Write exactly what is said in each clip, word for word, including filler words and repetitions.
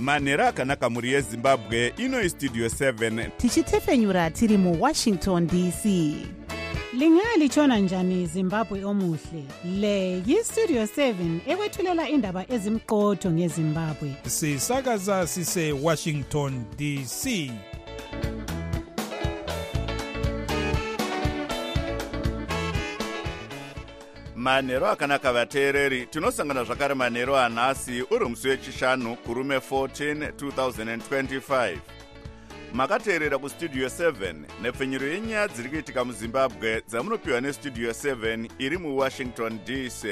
manhero akanaka mhuri yezimbabwe. Ino istudio seven tichitefenyura tiri muwashington D C. Lingalitshona njani Zimbabwe omuhle? Le yistudio seven ekwethulela indaba ezimqotho ngeZimbabwe. Sisakaza sise Washington D C. manhero akanaka vateereri, tinosangana zvakare manhero anhasi uri musi wechishanu kurume fourteen two thousand twenty-five. Makateerera kustudio seven nepfenyuro yenyaya dziri kuitika muzimbabwe dzamunopiwa nestudio seven iri muwashington D C.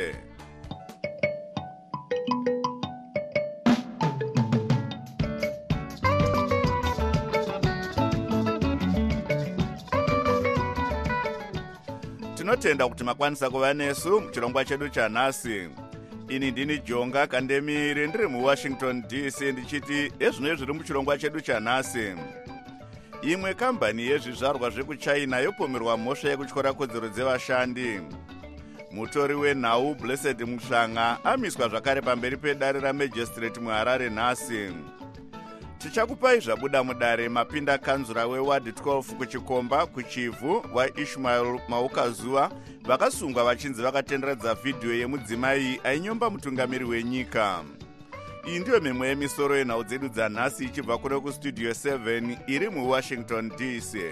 Tinotenda kuti makwanisa kuva nesu muchirongwa chedu chanhasi. Ini ndini Jonga Kandemire ndiri muwashington D C ndichiti ezvino zviri muchirongwa chedu chanhasi. Imwe kambani yezvizvarwa zvekuchina yopomerwa mhosva yekutyora kodzero dzevashandi. Mutori wenhau Blessed Mushanga amiswa zvakare pamberi pedare raMagistrate muHarare nhasi. Tichakupai zvabuda mudare mapinda kanzura weward twelve kuchikomba kuchivhu waIshmael Maukazuva vakasungwa vachinzi vakatenderedza vhidhiyo yemudzimai ainyomba mutungamiri wenyika. Iyi ndiyo mimwe yemisoro yenhau dzedu dzanhasi ichibva kure kustudio seven iri muwashington D C.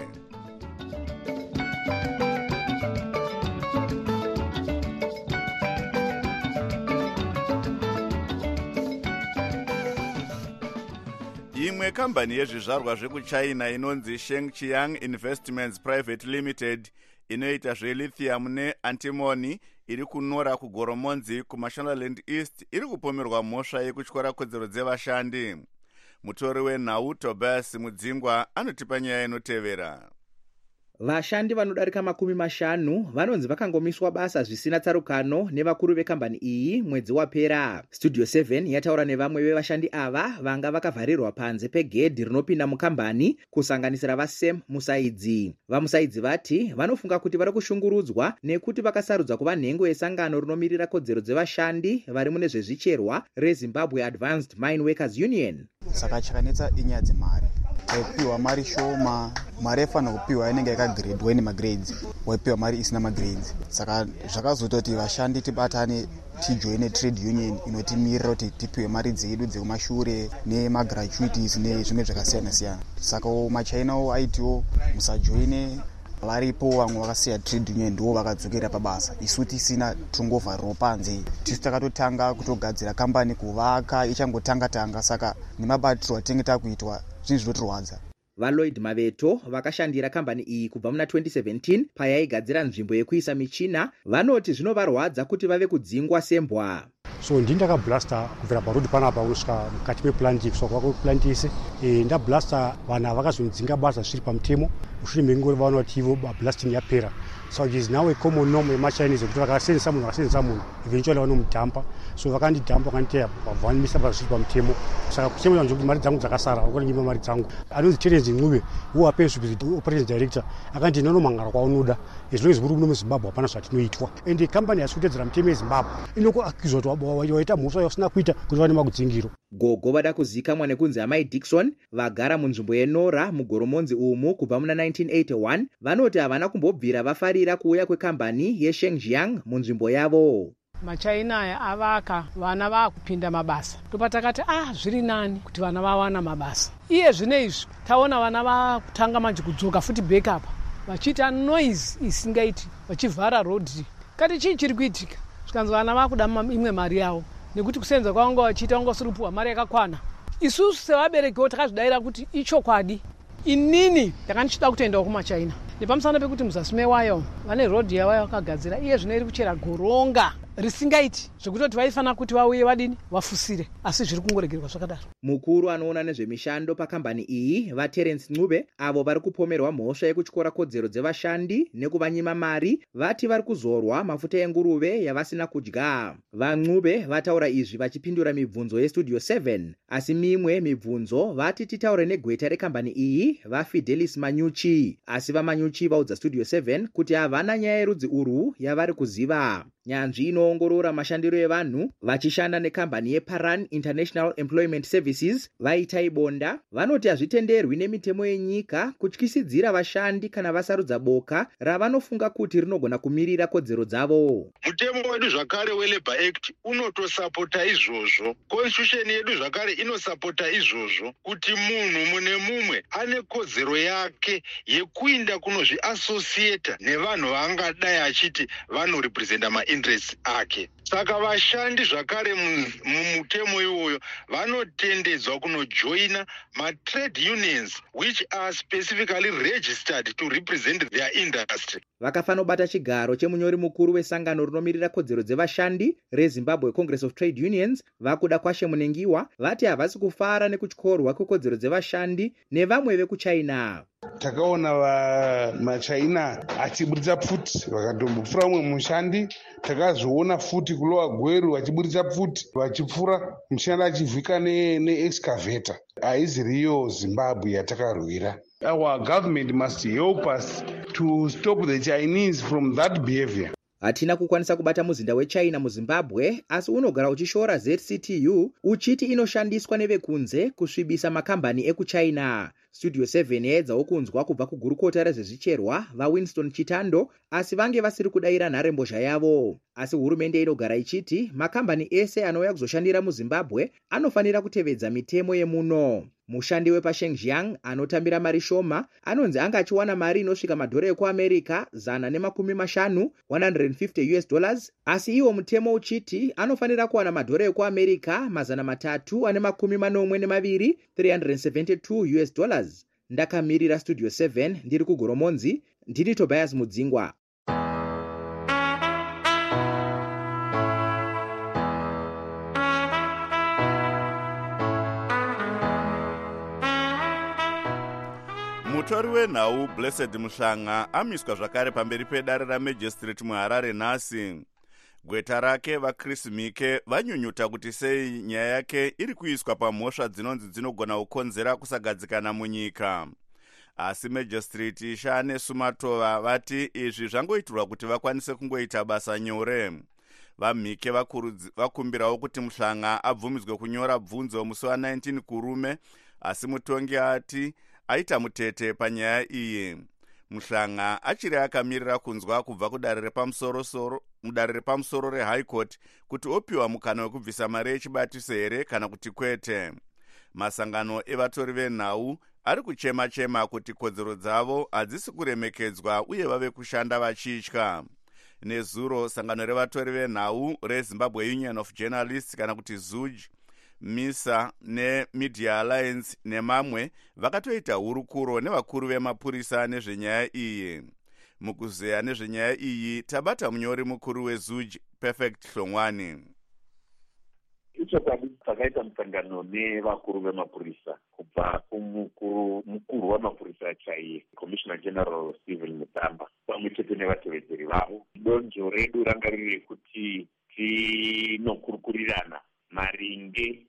Imwe kambani yezvizvarwa zvekuchina inonzi Shengqiang Investments Private Limited inoita zvelithium neantimony iri kunora kugoromonzi kuMashonaland East iri kupomerwa mhosva yekutyora kodzero dzevashandi. Mutori wenhau Tobias Mudzingwa anotipa nyaya inotevera. Vashandi vanodarika makumi mashanu vanonzi vakangomiswa basa zvisina tsarukano nevakuru vekambani iyi mwedzi wapera. Studio seven yataura nevamwe vevashandi ava vanga vakavharirwa panze pegedhi rinopinda mukambani kusanganisira vaSam Musaidzi. VaMusaidzi vati vanofunga kuti vari kushungurudzwa nekuti vakasarudza kuva nhengo yesangano rinomirira kodzero dzevashandi vari mune zvezvicherwa reZimbabwe Advanced Mine Workers Union. Saka chakanetsa inyaya dzemari. Waipiwa mari shoma, mari yaifana kupiwa inenge yakagredwa nemagrades, waipiwa mari isina magrades. Saka zvakazototi vashandi tibatane tijoine trade union inotimirira kuti tipiwe mari dzedu dzekumashure nemagratuities nezvimwe zvakasiyana siyana. Saka machainawo aitiwo musajoine, varipo vamwe vakasiya trade union ndiwo vakadzokera pabasa. Isu tisina tungovhariro panze, tisu takatotanga kutogadzira kambani kuvaka ichangotanga tanga, saka nemabatiro atinenge takuitwa zvinhu zvotirwadza. VaLloyd Maveto vakashandira kambani iyi kubva muna twenty seventeen payaigadzira nzvimbo yekuisa michina vanoti zvinovarwadza kuti vave kudzingwa sembwa. So ndini ndakablasta kubvira parodi panapa kusvika mukati meplanti kusvika kwakuplandise ndablasta vanhu vakazondzinga basa zviri pamutemo mushure mekunge vaona kuti ivo blasting yapera. So it is now a common norm yemachinese kuti vakasenzesa munhu vakasenzesa munhu eventually vanomudhampa. So vakandidhampa vakanditeya vavanimisa basa zviri pamutemo. Saka kuchemera nje kuti mari dzangu dzakasara vakanyima mari dzangu. Anonzi Terence Ncube who appears to be the operations director akati nonomangara kwaunoda as long as muri muno muZimbabwe hapana zvatinoitwa. And the company has kutedzera mutemo yeZimbabwe inokuaccuse kuti waita mhosva yasina kuita kuti vane makudzingiro. Gogo vada kuzikamwa nekunzi Amai Dixon vagara munzvimbo yeNora mugoromonzi umu kubva muna nineteen eighty-one vanoti havana kumbobvira vafarira kuuya kwekambani yeShengqiang munzvimbo yavo. Machaina aya avaka vana vakupinda mabasa. Topatakati ah zviri nani kuti vana vawana mabasa. Iye zvine izvi taona vana vakutanga manje kudzoka futi backup vachiita noise isingaiti vachivhara road. Kati chii chiri kuitika? Zvikanzi vana vakuda imwe mari yavo nekuti kusenza kwavo vachiita vanga vasiri kupuwa mari yakakwana. Isusu sevaberekiwo takazvidaira kuti ichokwadi. Inini ndakandichida kutoendawo kumachaina nepamusana pekuti muzasi mewayo vane road yavayo vakagadzira iye zvino iri kuchera goronga risingaiti zvekutoti vaifana kuti vauye vadini vafusire, asi zviri kungoregerwa zvakadaro. Mukuru anoona nezvemishando pakambani iyi vaTerence Ncube avo vari kupomerwa mhosva yekutyora kodzero dzevashandi nekuvanyima mari vati vari kuzorwa mafuta enguruve yavasina kudya. VaNcube vataura izvi vachipindura mibvunzo yestudio seven, asi mimwe mibvunzo vati titaure negweta rekambani iyi vaFidelis Manyuchi, asi vaManyuchi vaudza studio seven kuti havana nyaya yerudzi urwu yavari kuziva. nyanzvi inoongorora mashandiro evanhu vachishanda nekambani yeParan International Employment Services vaitai bonda vanoti hazvitenderwi nemitemo yenyika kutyisidzira vashandi kana vasarudza boka ravanofunga kuti rinogona kumirira kodzero dzavo. Mutemo wedu zvakare weLabour Act unotosapota izvozvo. Constitution yedu zvakare inosapota izvozvo kuti munhu mune mumwe ane kodzero yake yekuinda kunozviassociata nevanhu vaangadai achiti vanorepresenta mainterests ake. Saka vashandi zvakare mumutemo iwoyo vanotendedzwa kunojoina matrade unions which are specifically registered to represent their industry. Vakafanobata chigaro chemunyori mukuru wesangano rinomirira kodzero dzevashandi reZimbabwe Congress of Trade Unions vakuda kwashe munengiwa vati havasi kufara nekutyorwa kwekodzero dzevashandi nevamwe vekuchina. Takaona vamachina achiburitsa pfuti vakatombopfura umwe mushandi, takazviona futi kulowa gweru vachiburitsa pfuti vachipfura mushandi achivhika neexcavator. Haizi riyo Zimbabwe yatakarwira. Our government must help us to stop the Chinese from that behavior. Hatina kukwanisa kubata muzinda weChina muZimbabwe, asi unogara uchishora Z C T U uchiti inoshandiswa nevekunze kusvibisa makambani ekuChina. Studio seven yaedzawo kunzwa kubva kugurukota rezvezvicherwa vaWinston Chitando, asi vange vasiri kudaira nharembozha yavo. Asi hurumende inogara ichiti makambani ese anouya kuzoshandira muZimbabwe anofanira kutevedza mitemo yemuno. Mushandi wepaShengjiang anotambira mari shoma anonzi anga achiwana mari inosvika madhora ekuAmerica zana nemakumi mashanu one hundred fifty US dollars, asi iwo mutemo uchiti anofanira kuwana madhora ekuAmerica mazana matatu ane makumi manomwe nemaviri three hundred seventy-two US dollars. Ndakamirira Studio seven ndiri kuGoromonzi, ndini Tobias Mudzingwa. Mutori wenhau Blessed Muhlanga amiswa zvakare pamberi pedare ramajistrate muHarare nhasi. Gweta rake vaChris Mike vanyunyuta kuti sei nyaya yake iri kuiswa pamhosva dzinonzi dzinogona kukonzera kusagadzikana munyika. Asi majistrate Shane Sumatova vati izvi zvangoitirwa kuti vakwanise kungoita basa nyore. VaMike vakumbirawo kuti Muhlanga abvumidzwe kunyora bvunzo musi wa nineteen kurume, asi mutongi ati aita mutete panyaya iyi. Muhlanga achiri akamirira kunzwa kubva kudare repamusoro mudare repamusoro reHigh Court kuti opiwa mukana wekubvisa mari yechibatiso here kana kuti kwete. Masangano evatori venhau ari kuchema chema kuti kodzero dzavo hadzisi kuremekedzwa uye vave kushanda vachitya. Nezuro sangano revatori venhau reZimbabwe Union of Journalists kana kuti Z U J, MISA neMedia Alliance nemamwe vakatoita hurukuro nevakuru vemapurisa nezvenyaya iyi. Mukuzeya nezvenyaya iyi tabata munyori mukuru weZ U J Perfect Hlongwani. Ichokwadi takaita musangano nevakuru vemapurisa kubva kumukuru mukuru wamapurisa chaiye Commissioner General Stephen Mutamba pamwe chete nevatevedzeri vavo. Donzvo redu ranga riri rekuti tinokurukurirana maringe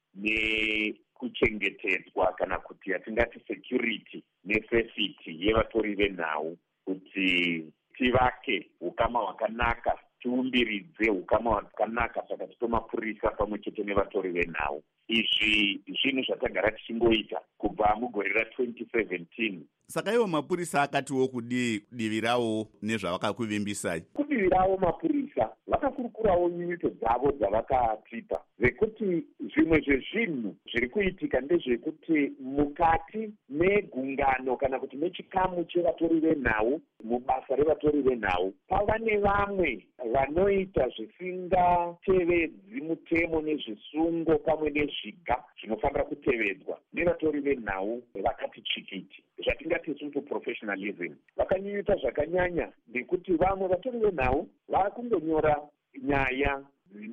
nekuchengetedzwa kana kuti yatingati security nesafety yevatori venhau, kuti tivake ukama hwakanaka, tiumbiridze ukama hwakanaka pakati pemapurisa pamwe chete nevatori venhau. Izvi zvinhu zvatagara tichingoita kubva mugore ra-twenty seventeen. Saka iwo mapurisa akatiwo kudivirawo nezvavakakuvimbisai? Kudivirawo mapurisa vakakurukurawo nyunyuto dzavo dzavakatipa zvekuti zvimwe zvezvinhu zviri kuitika ndezvekuti mukati megungano kana kuti mechikamu chevatori venhau, mubasa revatori venhau, pava nevamwe vanoita zvisingatevedzi mutemo nezvisungo pamwe nezviga zvinofanira kutevedzwa nevatori venhau vakati chikiti, zvatingati isusu professionalism. Vakanyunyuta zvakanyanya ndekuti vamwe vatori venhau vakungonyora nyaya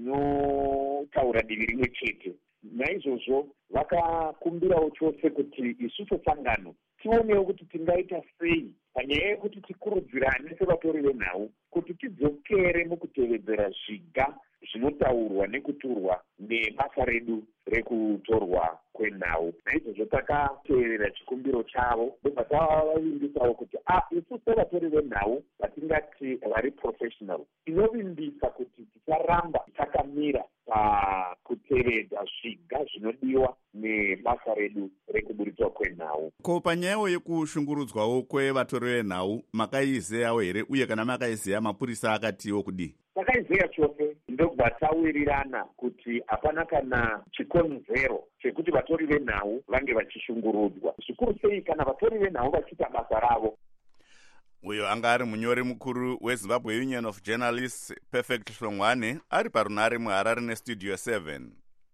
dzinotaura divi rimwe chete. Naizvozvo vakakumbirawo chose kuti isusu sangano tionewo kuti tingaita sei panyaya yekuti tikurudzirane sevatori venhau kuti tidzokere mukutevedzera zviga zvinotaurwa nekuturwa nebasa redu rekutorwa kwenhau. Naizvozvo takateerera chikumbiro chavo ndobva tavavimbisawo kuti ah, isusu sevatori venhau vatingati vari professional tinovimbisa kuti tisaramba takamira pakutevedza zviga zvinodiwa nebasa redu rekuburitswa kwenhau. Ko panyayo yekushungurudzwawo kwevatori venhau makaizeyawo here, uye kana makaizeya mapurisa akatiwo kudii? Takaizeya chose ndobva tawirirana kuti hapana kana chikonzero chekuti vatori venhau vange vachishungurudzwa, zvikuru sei kana vatori venhau vachiita basa ravo. Uyo anga ari munyori mukuru weZimbabwe Union of Journalists Perfect Hlongwane ari parunare muHarare neStudio seven.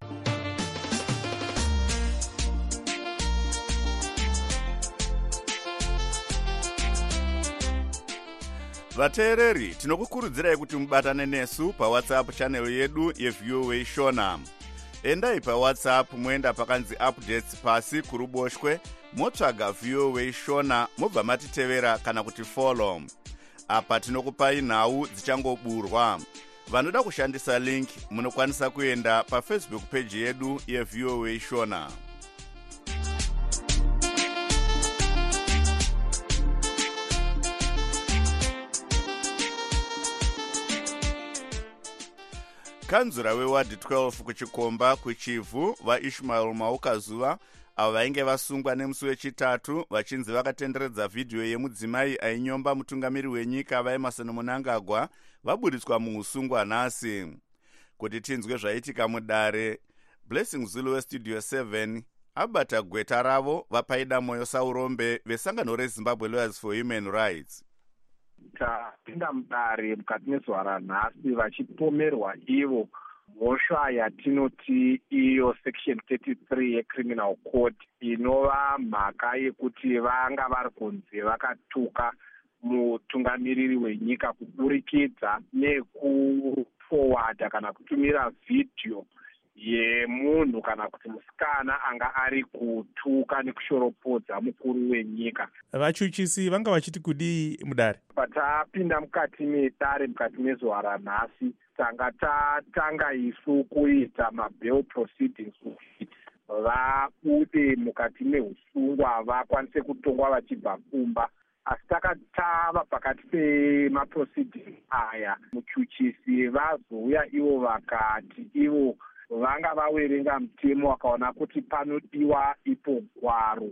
Vateereri, tinokukurudzirai kuti mubatane nesu paWhatsApp channel yedu yeV O A Shona. Endai paWhatsApp moenda pakanzi updates pasi kuruboshwe, motsvaga V O A Shona, mobva matitevera kana kuti follow. Apa tinokupai nhau dzichangoburwa. Vanoda kushandisa link munokwanisa kuenda paFacebook page yedu yeV O A Shona. Kanzura weward twelve kuchikomba kuchivhu vaIshmael Maukazuva avo vainge vasungwa nemusi wechitatu vachinzi vakatenderedza vhidhiyo yemudzimai ainyomba mutungamiri wenyika vaEmmerson Mnangagwa vaburitswa muusungwa nhasi. Kuti tinzwe zvaitika mudare, Blessing Zulu weStudio seven abata gweta ravo vapaida moyo Saurombe vesangano reZimbabwe Lawyers for Human Rights. Tapinda mudare mukati mezuva ranhasi vachipomerwa ivo mhosva yatinoti iyo section thirty-three yecriminal code inova mhaka yekuti vanga vari kunzi vakatuka mutungamiriri wenyika kuburikidza nekuforwarda kana kutumira vhidhiyo yemunhu kana kuti musikana anga ari kutuka nekushoropodza mukuru wenyika. Vachuchisi vanga vachiti kudii mudare? Patapinda mukati medare mukati mezuva ranhasi tanga tatanga isu kuita mabail proceedings kuti vabude mukati meusungwa vakwanise kutongwa vachibva kumba. Asi takatava pakati pemaproceedings aya muchuchisi vazouya ivo vakati ivo vanga vawerenga mutemo wakaona kuti panodiwa ipo gwaro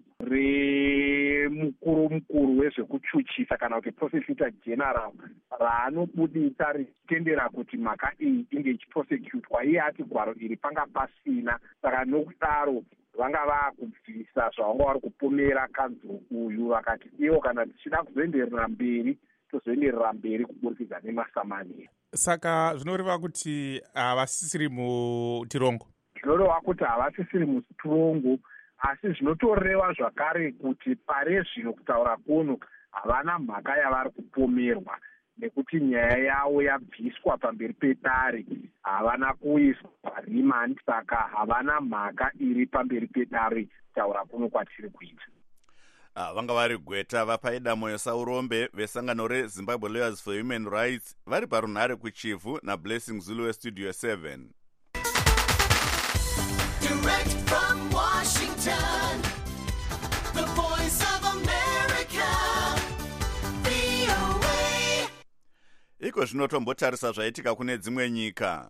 remukuru mukuru wezvekuchuchisa kana kuti prosecutor general raanobudisa richitendera kuti mhaka iyi inge ichiprosecutwa. Iye ati gwaro iri panga pasina, saka nokudaro vanga vaakubvisa zvavanga vari kupomera kanzuro uyu, vakati ivo kana tichida kuzoenderera mberi tozoenderera mberi kuburikidza nemasamaniro. Saka zvinoreva kuti havasisiri mutirongo? Zvinoreva kuti havasisiri mutirongo, asi zvinotoreva zvakare kuti pare zvino kutaura kuno havana mhaka yavari kupomerwa, nekuti nyaya yavo yabviswa pamberi pedare, havana kuiswa rimandi, saka havana mhaka iri pamberi pedare kutaura kuno kwatiri kuita. Ah, vanga vari gweta vapaida moyo Saurombe vesangano reZimbabwe Lawyers for Human Rights vari parunhare kuchivhu naBlessing Zulu weStudio seven. Direct from Washington, the voice of America, V O A. Iko zvino tombotarisa zvaitika kune dzimwe nyika.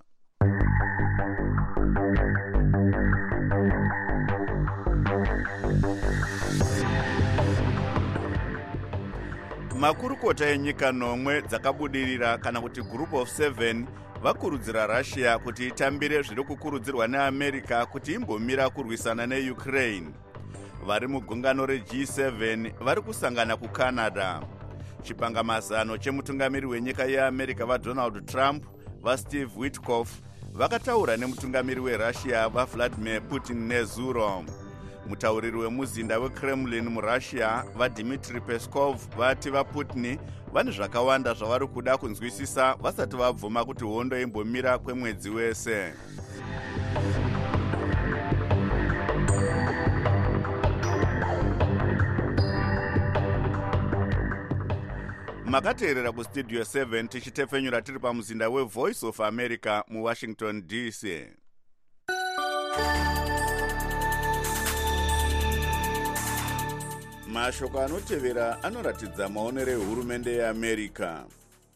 Makurukota enyika nomwe dzakabudirira kana kuti group of seven vakurudzira Russia kuti itambire zviri kukurudzirwa neAmerica kuti imbomira kurwisana neUkraine. Vari mugungano reG seven vari kusangana kuCanada. Chipangamazano chemutungamiri wenyika yeAmerica vaDonald Trump vaSteve Witkoff vakataura nemutungamiri weRussia vaVladimir Putin nezuro. Mutauriri wemuzinda weKremlin muRussia vaDmitry Peskov vati vaPutin vane zvakawanda zvavari kuda kunzwisisa vasati vabvuma kuti hondo imbomira kwemwedzi wese. Makateerera kuStudio seven tichitefenyura tiri pamuzinda weVoice of America muWashington D C. Mashoko anotevera anoratidza maonero ehurumende yeAmerica.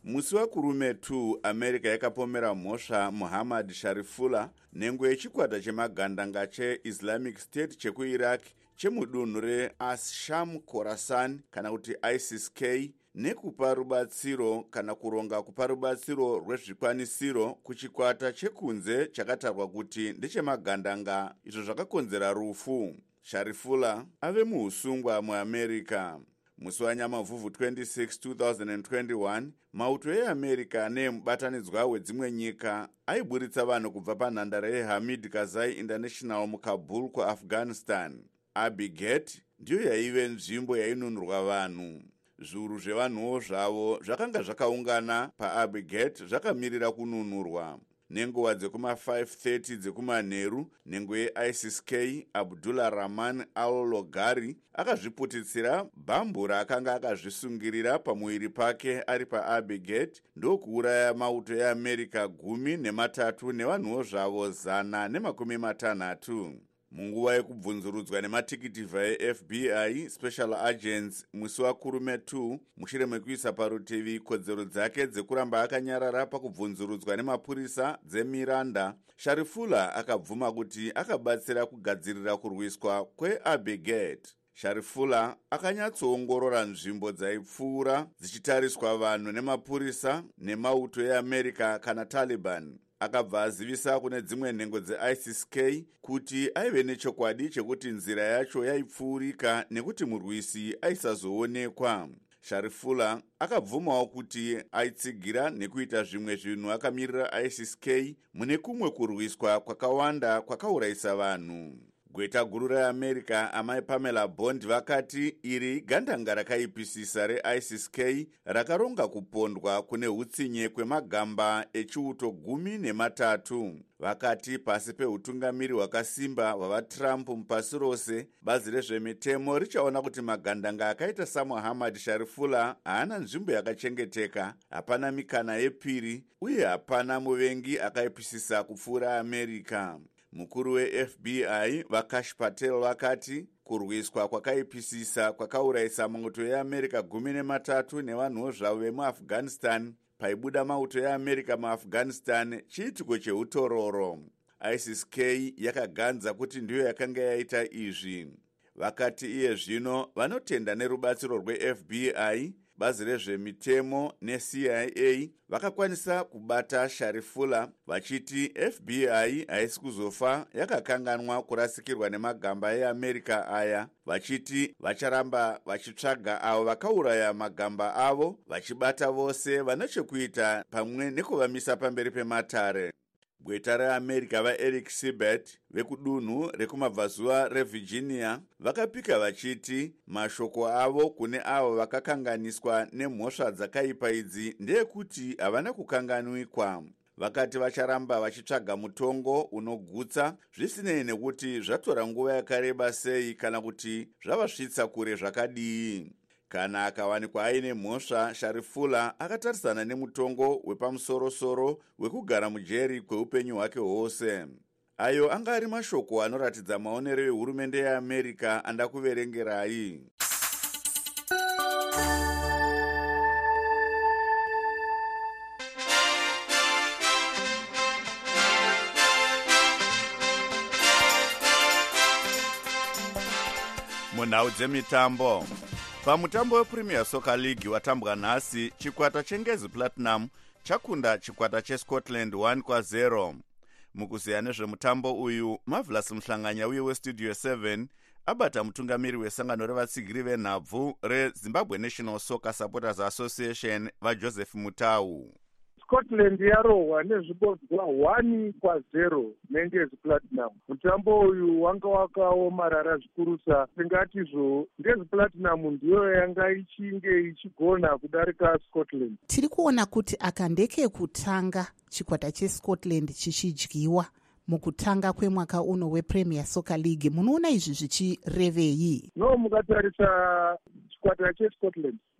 musi wakurume two america yakapomera mhosva muhammad sharifullah nhengo yechikwata chemagandanga cheislamic state chekuiraq chemudunhu reasham khorasan kana kuti isis k nekupa rubatsiro kana kuronga kupa rubatsiro rwezvikwanisiro kuchikwata chekunze chakatarwa kuti ndechemagandanga izvo zvakakonzera rufu. Sharifullah ave muusungwa muamerica. Musi wanyamavhuvhu twenty-six two thousand twenty-one mauto eamerica neemubatanidzwa wedzimwe nyika aiburitsa vanhu kubva panhandare yehamid karzai international mukabul kuafghanistan. Abbey Gate ndiyo yaive nzvimbo yainunurwa vanhu. Zviuru zvevanhuwo zvavo zvakanga zvakaungana paabbey Gate zvakamirira kununurwa. Nenguva dzekuma five thirty dzekumanheru nhengo ye-isis k abdullah rahman al-logari akazviputitsira bhambu raakanga akazvisungirira pamuiri pake ari paabbey Gate ndokuuraya mauto eamerica gumi nematatu nevanhuwo zvavo zana nemakumi matanhatu. Munguva yekubvunzurudzwa nematikitivha ye-F B I Special Agents musi wakurume two mushure mekuisa parutivi kodzero dzake dzekuramba akanyarara pakubvunzurudzwa nemapurisa dzemiranda, Sharifullah akabvuma kuti akabatsira kugadzirira kurwiswa kweAbbey Gate. Sharifullah akanyatsoongorora nzvimbo dzaipfuura dzichitariswa vanhu nemapurisa nemauto eAmerica kana Taliban. Akabva azivisa kune dzimwe nhengo dze-isis k kuti aive nechokwadi chekuti nzira yacho yaipfuurika nekuti murwisi aisazoonekwa. Sharifullah akabvumawo kuti aitsigira nekuita zvimwe zvinhu akamirira isis k mune kumwe kurwiswa kwakawanda kwakaurayisa vanhu. Gweta guru reamerica amai Pamela Bond vakati iri gandanga rakaipisisa re-isis k rakaronga kupondwa kune hutsinye kwemagamba echiuto gumi nematatu. Vakati pasi peutungamiri hwakasimba hwavaTrump mupasi rose, bazi rezvemitemo richaona kuti magandanga akaita saMuhammad Sharifullah haana nzvimbo yakachengeteka, hapana mikana yepiri uye hapana muvengi akaipisisa kupfuura America. Mukuru we-F B I Vakash Patel vakati kurwiswa kwakaipisisa kwakaurayisa mauto eAmerica gumi nematatu nevanhuwo zvavo vemuAfghanistan paibuda mauto eAmerica muAfghanistan chiitiko cheutororo. isis k yakaganza kuti ndiyo yakanga yaita izvi. Vakati iye zvino vanotenda nerubatsiro rwe-F B I, bazi rezvemitemo ne-C I A vakakwanisa kubata Sharifullah vachiti F B I haisi kuzofa yakakanganwa kurasikirwa nemagamba eAmerica aya, vachiti vacharamba vachitsvaga avo vakauraya magamba avo vachibata vose vanechekuita pamwe nekuvamisa pamberi pematare. Gweta reAmerica vaEric Sibert vekudunhu rekumabvazuva reVirginia vakapika vachiti mashoko avo kune avo vakakanganiswa nemhosva dzakaipa idzi ndeyekuti havana kukanganwikwa. Vakati vacharamba vachitsvaga mutongo unogutsa zvisinei nekuti zvatora nguva yakareba sei kana kuti zvavasvitsa kure zvakadii. Kana akawanikwa aine mhosva, Sharifullah akatarisana nemutongo wepamusoro-soro wekugara mujeri kweupenyu hwake hwose. Ayo anga ari mashoko anoratidza maonero ehurumende yeAmerica andakuverengerai. Munhau dzemitambo. Pamutambo wePremier Soccer League watambwa nhasi, chikwata cheNgezi Platinum chakunda chikwata cheScotland one kwa zero. Mukuziya nezvemutambo uyu, Marvelous Muhlanganya uye weStudio seven abata mutungamiri wesangano revatsigiri venhabvu reZimbabwe National Soccer Supporters Association vaJoseph Mutau. Scotland yarohwa nezvibodzwa one kwa zero neNgezi Platinum. Mutambo uyu wanga wakaomarara zvikurusa. Tingatizvo Ngezi Platinum ndiyo yanga ichinge ichigona kudarika Scotland. Tiri kuona kuti aka ndekekutanga chikwata cheScotland chichidyiwa mukutanga kwemwaka uno wePremier Soccer League. Munoona izvi zvichirevei? No, mukatarisa chikwata cheScotland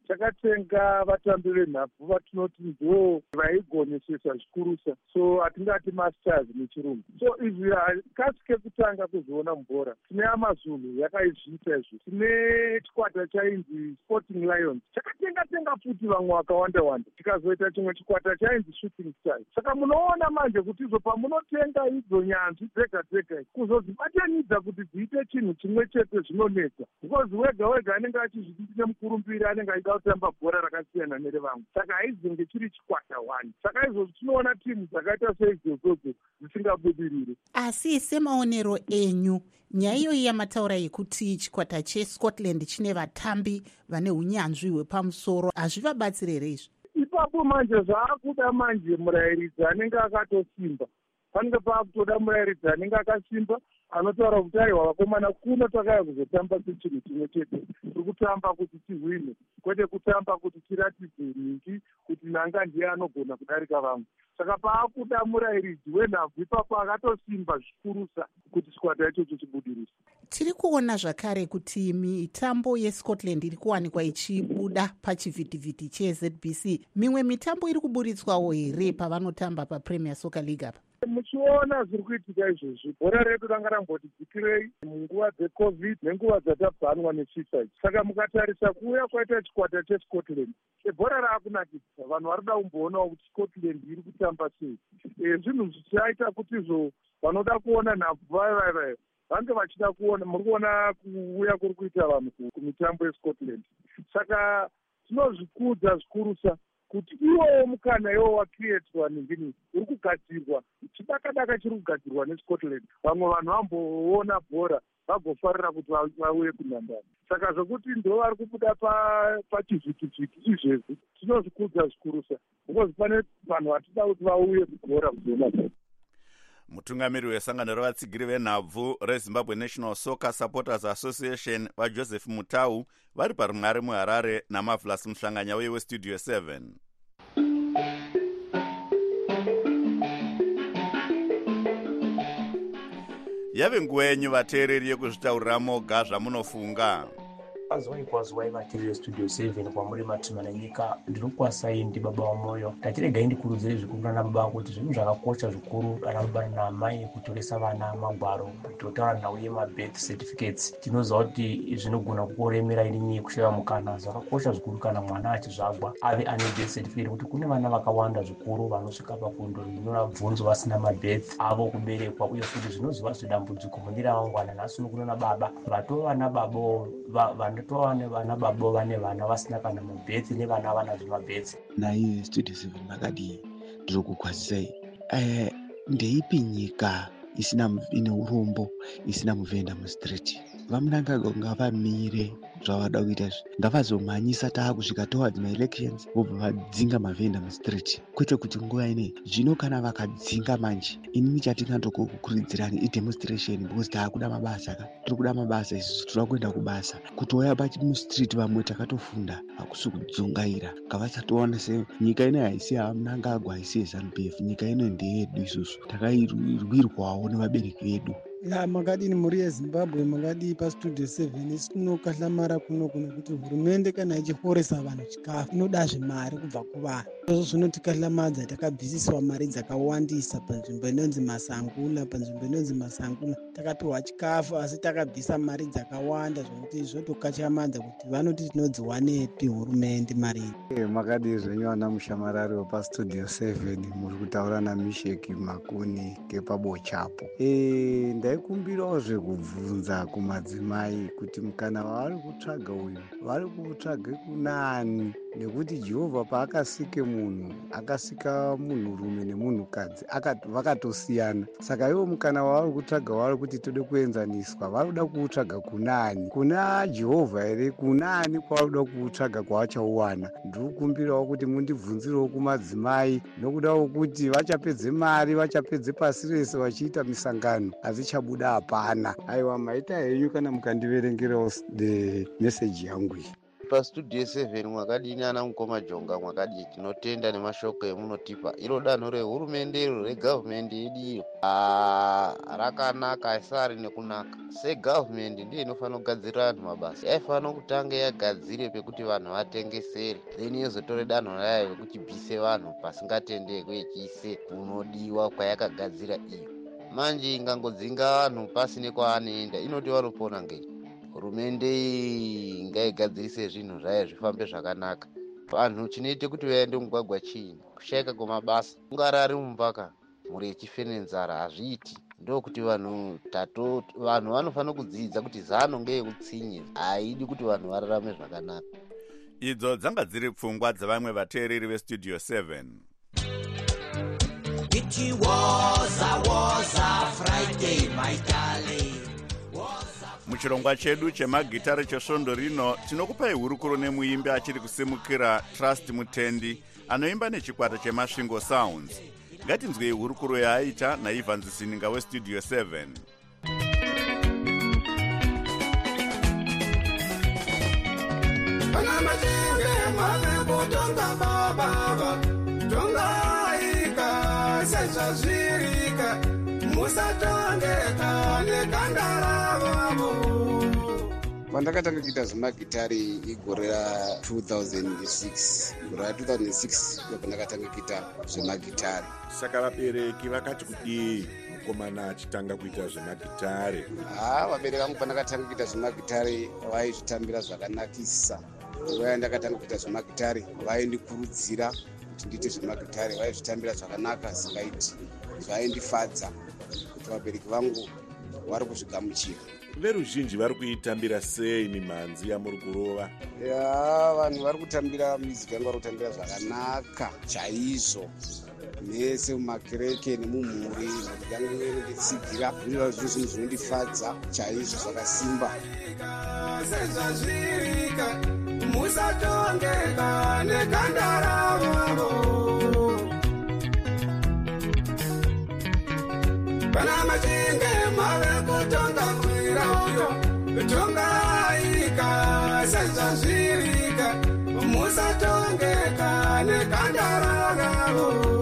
takatenga vatambi venhabvu vatinoti ndo vaigonesesa zvikurusa, so hatingati masters nechirungu. So izvi kasi kekutanga kuzoona mubhora. Tine amazulu yakaizviita izvi, tine chikwata chainzi Sporting Lions chakatenga tenga futi vamwe vakawanda wanda, tikazoita chimwe chikwata chainzi Shooting Stars. Saka munoona manje kuti izvo pamunotenga idzo nyanzvi dzega dzega kuzodzibatanidza kuti dziite chinhu chimwe chete zvinonetsa, because wega wega anenge achizviti nemukurumbiri anenge aida kutamba bhora rakasiyana nerevamwe, saka haizenge chiri chikwata one. Saka izvozvo tinoona timu dzakaita seidzodzo dzisingabudiriri. Asi semaonero enyu, nyaya iyoyi yamataura yekuti chikwata cheScotland chine vatambi vane unyanzvi hwepamusoro hazvivabatsiri here izvi? Ipapo manje zvaakuda manje murayiridzi anenge akatosimba, panenge paakutoda murayiridzi anenge akasimba anotaura kuti aiwa vakomana kuno takaya kuzotamba sechinhu chimwe chete, tiri kutamba kuti tihwine, kwete kutamba kuti tiratidze nyingi kuti nanga ndiye anogona kudarika vamwe. Saka paakuda murayiridzi wenhabvu ipapo akatosimba zvikurusa kuti chikwata ichocho chibudirire. Tiri kuona zvakare kuti mitambo yeScotland iri kuwanikwa ichibuda pachivhitivhiti cheZ B C. Mimwe mitambo iri kuburitswawo here pavanotamba paPremier Soccer League apa? Muchiona zviri kuitika izvozvi, bhora redu ranga ramboti dzikirei munguva dzecovid nenguva dzatabvanwa neFIFA. Saka mukatarisa kuuya kwaita chikwata cheScotland, bhora raakunakisa, vanhu vari kuda kumboonawo kuti Scotland iri kutamba sei. Zvinhu zvichaita kuti izvo vanoda kuona nhabvu vaivaivaio vange vachida kuona, muri kuona kuuya kuri kuita vanhu kumitambo yeScotland. Saka tinozvikudza zvikurusa kuti iwowo mukana iwo wakrietwa ningini uri kugadzirwa, chidakadaka chiri kugadzirwa neScotland. Vamwe vanhu vamboona bhora vagofarira kuti vauye kunhandare. Saka zvokuti ndo vari kubuda pachivhitivhiti izvezvi tinozvikudza zvikurusa, because pane vanhu vatida kuti vauye kubhora kuzoona bhora. Mutungamiri wesangano revatsigiri venhabvu reZimbabwe National Soccer Supporters Association vaJoseph Mutau vari parunhare muHarare naMavlas Muhlanganya uye weStudio seven. Yave nguva yenyu vateereri yekuzvitaurira moga zvamunofunga. Azwai kwazwai vateereri veStudio seven kwamuri matima nenyika, ndinokwasai ndi baba wamoyo. Tatiregai ndikurudzire zvikuru nana baba kuti zvinhu zvakakosha zvikuru ana baba namai kutoresa vana magwaro, totaura nauye mabirth certificates. Tinoziva kuti zvinogona kukoremera irinyi kushaya mukana, zvakakosha zvikuru kana mwana achizvagwa ave ane birth certificate, kuti kune vana vakawanda zvikuru vanosvika pakundonyora bvunzo vasina mabirth avo kuberekwa, uye futi zvinoziva zvidambudziko mune ramangwana. Nhasi unokuona baba vatova vana babo vanotova nevana babo vane vana vasina kana mabirth nevana vana zvemabirth. Nai Studio seven makadi ndiri kukwazisai, eh ndeipi nyika isina ine urombo isina muvenda mustreet? Vamunanga ngavamire zvavada kuita izvi, ngavazomhanyisa taakusvika towards maelections vobva vadzinga mavenda mustreet, kwete kuti nguva inei. Zvino kana vakadzinga manje, inini chatingandokukurudzirani idemonstration, because taakuda mabasa ka tiri kuda mabasa isusu, tiri kuenda kubasa. Kutouya pamustreet vamwe takatofunda hakusi kudzungaira, ngavasatoona se nyika inei haisi yaMnangagwa, haisi yeZANU P F, nyika inei ndeyedu isusu, takairwirwawo nevabereki vedu. Ya makadini muri yeZimbabwe, makadi paStudio seven isi tinokahlamara kuno kuno kuti hurumende kana ichiporesa vanhu chikafu inodazve mari kubva kuvanhu. Izvo zvinotikahlamadzwa, takabvisiswa mari dzakawandisa panzvimbo inonzi Masangula, panzvimbo inonzi Masangula takapiwa chikafu asi takabvisa mari dzakawanda zvokuti zvotokachamadza kuti vanoti tinodziwanepi hurumende mari iyi. Makadi zvenyu ana mushamarari wepaStudio seven, muri kutaura naMisheki Makuni kepabochapo. Eh ndaikumbirawo zvekubvunza kumadzimai kuti mukana wavari kutsvaga uyu vari kutsvage kunani, nekuti Jehovha paakasike munhu akasika munhurume nemunhukadzi vakatosiyana. Saka ivo mukana wavari kutsvaga wavari kuti tode kuenzaniswa, vari kuda kuutsvaga kunani, kuna Jehovha here? Kunani kwavari kuda kuutsvaga kwavachauwana? Ndiri kukumbirawo kuti mundibvunzirewo kumadzimai, nokudawo kuti vachapedze mari, vachapedze pasi rese vachiita misangano, hazichabuda hapana. Aiwa, maita henyu kana mukandiverengerawo meseji yangu iyi. pastudio seven mwakadini ana mukoma jonga mwakadii tinotenda nemashoko emunotipa iro danho rehurumende iro regavhumendi yedu iyo rakanaka asari nekunaka segavhumendi ndiyo inofanira kugadzirira vanhu mabasa yaifanira kutanga yagadzire pekuti vanhu vatengesere then yozotore danho rayo rekuchibvise vanhu pasingatendeko yechiise kunodiwa kwayakagadzira iyo manje ingangodzinga vanhu pasine kwaanoenda inoti vanopona ngei hurumende ngaigadzirise zvinhu zvayo zvifambe zvakanaka vanhu chinoite kuti vaende mugwagwa chiini kushaika kwemabasa ungari ari mumvaka mhuri yechife nenzara hazviiti ndokuti vanhu tato vanhu vanofanira kudzidza kuti zano ngeyekutsinye haidi kuti vanhu vararame zvakanaka. Idzo dzanga dziri pfungwa dzavamwe vateereri vestudio seven. It was a was a Friday my darling. Muchirongwa chedu chemagitare chesvondo rino tinokupai hurukuro nemuimbi achiri kusimukira Trust Mutendi anoimba nechikwata chemasvingo Sounds. Ngatinzwei hurukuro yaaita naIvans Sininga westudio seven. Pana majinge malepo tonga baba tonga ika sesa zirika musatongeka nekandara babo. Pandakatanga kuita zvemagitari igore ra two thousand six gore ra two thousand six ndakatanga kuita zvemagitari. Saka vabereki vakati kudii mukomana achitanga kuita zvemagitari? Ah, vabereki vangu pandakatanga kuita zvemagitari vaizvitambira zvakanakisa. Nguva ndakatanga kuita zvemagitari vaindikurudzira kuti ndiite zvemagitari vaizvitambira zvakanaka singaiti zvaindifadza kuti vabereki vangu vari kuzvigamuchira. Veruzhinji vari kuitambira sei mimhanzi yamuri kurova? Ya, vanhu vari kutambira miziki yangu vari kutambira zvakanaka chaizvo mese mumakereke nemumhuri mhuri yangu inonditsigira zvinoita zviro zvinhu zvinondifadza chaizvo zvakasimba. Musatongeka nekandara babo pana majinge mave kutonga kwira uyo tonga ika senza zvirika musatongeka nekandara babo.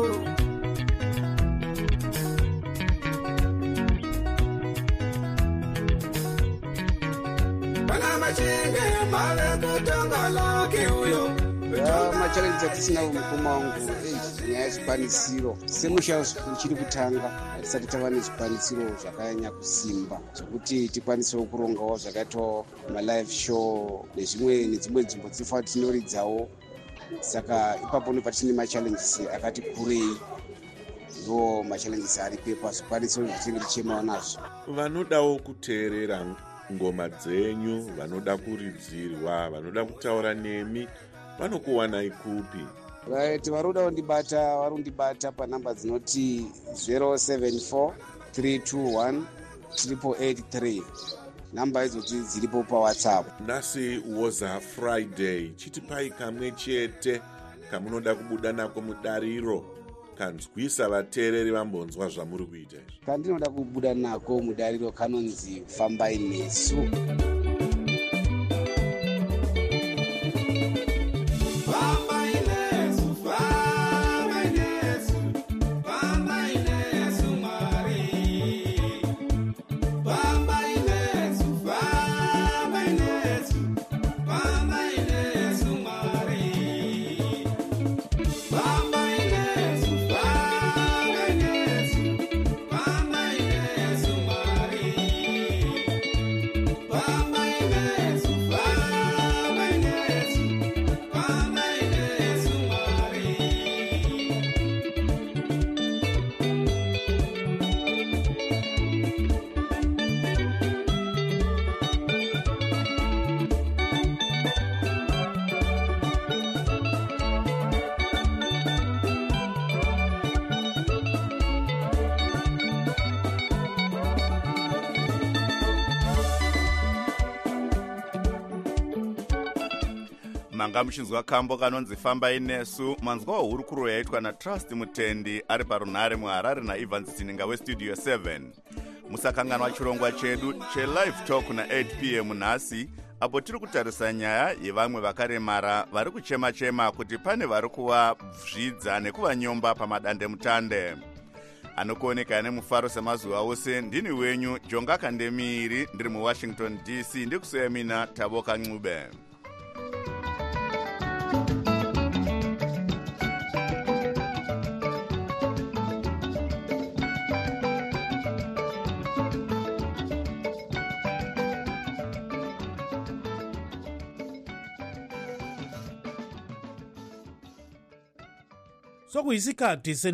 Machalenji atisina mukoma wangu nyaya yezvikwanisiro semusha uchiri kutanga hatisati tava nezvikwanisiro zvakanyanya kusimba zvokuti tikwanisewo kurongawo zvakaitawo malive show nezvimwe nedzimwe nzvimbo dzinofanira tinoridzawo. Saka ipapo ndipo tine machallenges akati kurei, ndo machallenges ari pepa zvikwanisiro zvitinge tichemawo nazvo. Vanodawo kuteerera ngoma dzenyu, vanoda kuridzirwa, vanoda kutaura nemi, vanokuwanai kupi? Right, varoda kundibata vari kundibata panhamba dzinoti zero seven four three two one triple eight three. Namba idzodzi dziripo paWhatsApp. Nhasi was a Friday, chitipai kamwe chete kamunoda kubuda nako mudariro kanzwisa vateereri vambonzwa zvamuri kuita izvi. Kandinoda kubuda nako mudariro kanonzi fambai nesu. Manga muchinzwa kambo kanonzi fambai nesu, manzwawo hurukuro yaitwa naTrust Mutendi ari parunhare muHarare naIvans Sininga westudio seven. Musakanganwa chirongwa chedu chelive talk na eight p m nhasi apo tiri kutarisa nyaya yevamwe vakaremara vari kuchema-chema kuti pane vari kuvazvidza nekuvanyomba pamadandemutande. Anokuoneka nemufaro semazuva ose, ndini wenyu Jonga Kandemiri, ndiri muWashington D C, ndikusuya mina Taboka Ncube. sokuyisikhathi